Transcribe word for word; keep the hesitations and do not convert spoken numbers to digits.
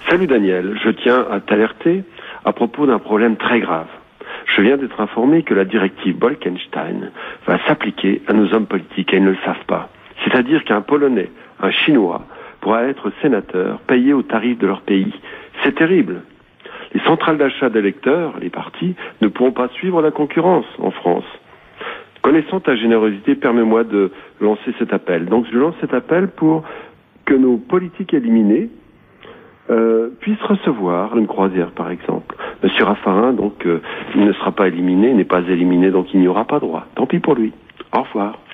Salut Daniel, je tiens à t'alerter à propos d'un problème très grave. Je viens d'être informé que la directive Bolkestein va s'appliquer à nos hommes politiques et ils ne le savent pas. C'est-à-dire qu'un Polonais, un Chinois, pourra être sénateur, payé au tarif de leur pays. C'est terrible. Les centrales d'achat d'électeurs, les partis, ne pourront pas suivre la concurrence en France. Connaissant ta générosité, permets-moi de lancer cet appel. Donc je lance cet appel pour que nos politiques éliminés euh, puissent recevoir une croisière, par exemple. Monsieur Raffarin, donc, euh, il ne sera pas éliminé, n'est pas éliminé, donc il n'y aura pas droit. Tant pis pour lui. Au revoir.